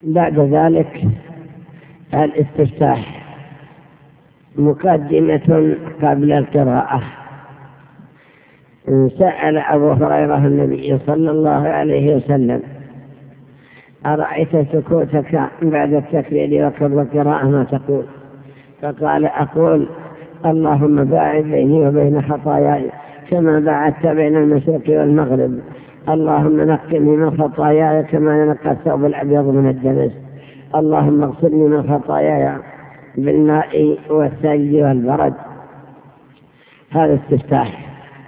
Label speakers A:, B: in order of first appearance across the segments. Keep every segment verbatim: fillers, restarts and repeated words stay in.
A: بعد ذلك الاستفتاح مقدمة قبل القراءة. سأل أبو هريرة النبي صلى الله عليه وسلم: أرأيت سكوتك بعد التكبير وقبل القراءة ما تقول؟ فقال: أقول: اللهم باعد بيني وبين خطاياي كما باعدت بين المشرق والمغرب، اللهم نقني من خطاياي كما ينقى الثوب الأبيض من الدنس، اللهم اغسلني من خطاياي بالماء والثلج والبرد. هذا استفتاح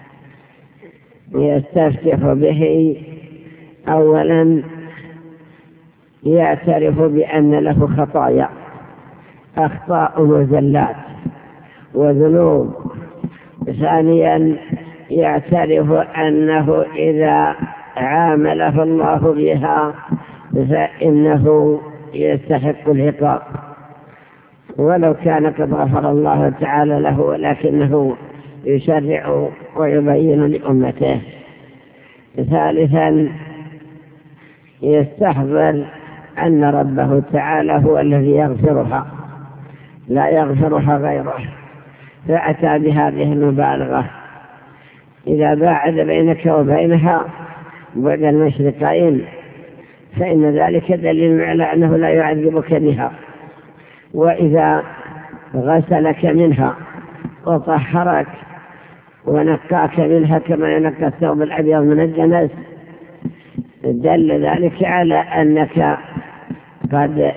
A: يستفتح به. أولا يعترف بأن له خطايا، أخطاء وزلات وذنوب. ثانيا يعترف أنه إذا عامله الله بها فإنه يستحق العقاب ولو كان قد غفر الله تعالى له، ولكنه يشرع ويبين لأمته. ثالثا يستحضر أن ربه تعالى هو الذي يغفرها، لا يغفرها غيره، فأتى بهذه المبالغة: إذا باعد بينك وبينها بعد المشرقين فإن ذلك دليل على أنه لا يعذبك بها، وإذا غسلك منها وطهرك ونقاك منها كما ينقى الثوب الأبيض من الدنس دل ذلك على أنك قد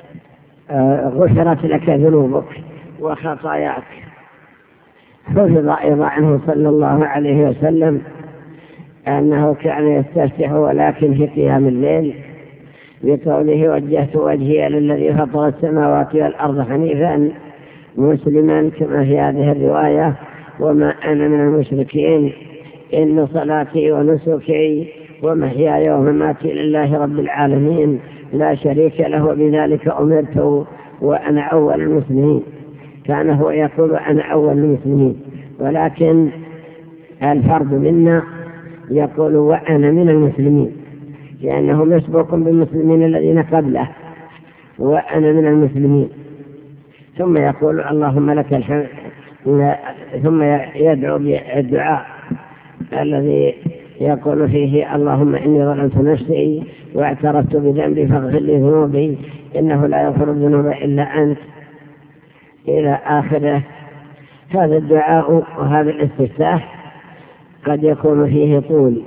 A: غفرت لك ذنوبك وخطاياك. حفظ أيضا عنه صلى الله عليه وسلم أنه كان يستفتح ولكن في قيام الليل بقوله: وجهت وجهي للذي فطر السماوات والأرض حنيفا مسلما، كما في هذه الرواية: وما أنا من المشركين، إن صلاتي ونسكي ومحياي ومماتي لله رب العالمين لا شريك له، بذلك أمرت وأنا أول المسلمين. كان هو يقول: أنا أول المسلمين، ولكن الفرد منا يقول: وأنا من المسلمين، لأنه مسبوق بالمسلمين الذين قبله، وأنا من المسلمين. ثم يقول: اللهم لك الحمد، ثم يدعو بالدعاء الذي يقول فيه: اللهم إني ظلمت نفسي واعترفت بذنبي فاغفر لي ذنوبي إنه لا يغفر الذنوب إلا أنت، إلى آخره. هذا الدعاء وهذا الاستفتاح قد يكون فيه طول،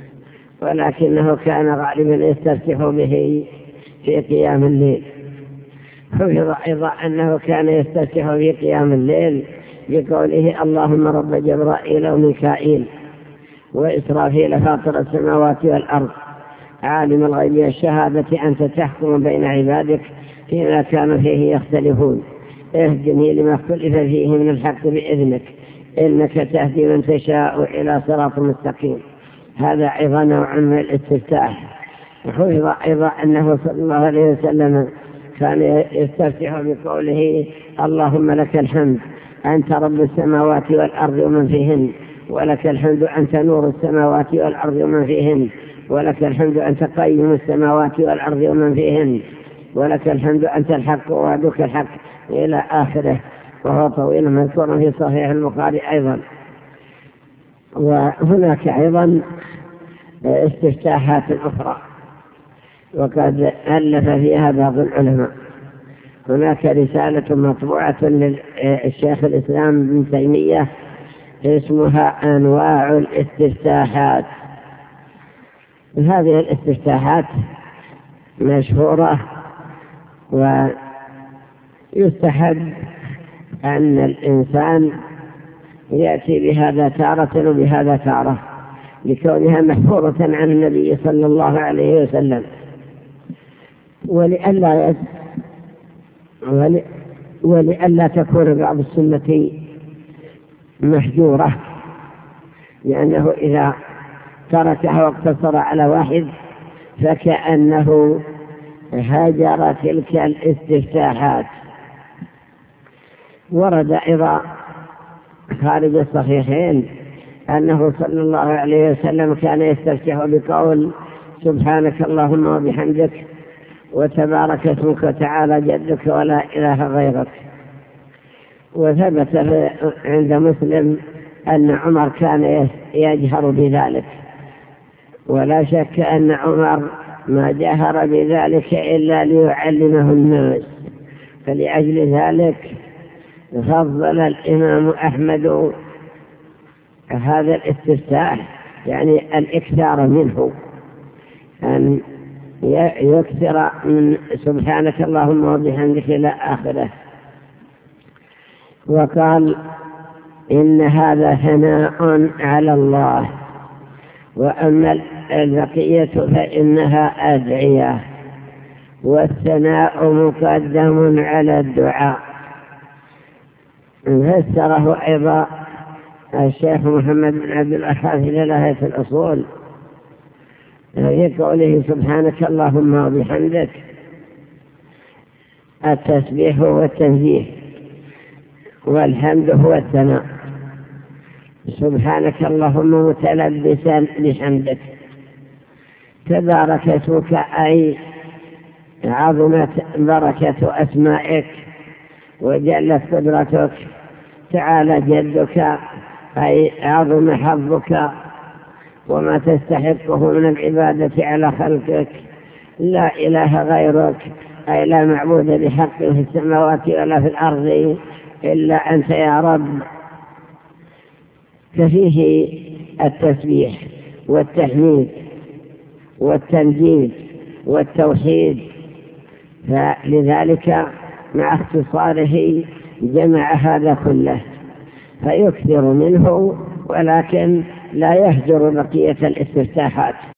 A: ولكنه كان غالبا يستفتح به في قيام الليل. حفظ أيضا أنه كان يستفتح في قيام الليل بقوله: اللهم رب جبرائيل وميكائيل وإسرافيل فاطر السماوات والأرض عالم الغيب والشهادة أنت تحكم بين عبادك فيما كانوا فيه يختلفون، اهدني لما اختلف فيه من الحق بإذنك إنك تهدي من تشاء إلى صراط مستقيم. هذا أيضا نوع من الاستفتاح. وحفظ أيضا أنه صلى الله عليه وسلم كان يستفتح بقوله: اللهم لك الحمد أنت رب السماوات والأرض ومن فيهن، ولك الحمد أنت نور السماوات والأرض ومن فيهن، ولك الحمد أنت قيم السماوات والأرض ومن فيهن، ولك الحمد أنت الحق ووعدك الحق، إلى آخره. وهو طويل مذكور في صحيح البخاري أيضا. وهناك أيضا استفتاحات أخرى وقد ألف فيها بعض العلماء. هناك رسالة مطبوعة للشيخ الإسلام ابن تيمية اسمها أنواع الاستفتاحات. هذه الاستفتاحات مشهورة، ويستحب أن الإنسان يأتي بهذا تارة وبهذا تارة لكونها محفوظة عن النبي صلى الله عليه وسلم، ولئلا يد ولئلا تكون بعض السنة محجورة، لأنه إذا تركها واقتصر على واحد فكأنه هاجر تلك الاستفتاحات. ورد أيضا خارج الصحيحين أنه صلى الله عليه وسلم كان يستفتح بقول: سبحانك اللهم وبحمدك وتبارك اسمك وتعالى جدك ولا إله غيرك. وثبت عند مسلم أن عمر كان يجهر بذلك، ولا شك أن عمر ما جهر بذلك إلا ليعلمه الناس، فلأجل ذلك فضل الإمام أحمد هذا الاستفتاح، يعني الإكثار منه، أن يكثر من سبحانك اللهم وبحمدك إلى آخره. وقال إن هذا ثناء على الله، وأما البقية فإنها أدعية، والثناء مقدم على الدعاء. فسره أيضا الشيخ محمد بن عبد الوهاب في نهاية الأصول في قوله سبحانك اللهم وبحمدك، التسبيح والتنزيه، والحمد هو الثناء. سبحانك اللهم متلبسا بحمدك، تبارك اسمك أي عظمت بركة أسمائك وجلت قدرتك، تعالى جدك أي عظم حظك وما تستحقه من العبادة على خلقك، لا إله غيرك أي لا معبود بحق في السماوات ولا في الأرض إلا أنت يا رب. ففيه التسبيح والتحميد والتمجيد والتوحيد، فلذلك مع اختصاره جمع هذا كله، فيكثر منه ولكن لا يهجر بقية الاستفتاحات.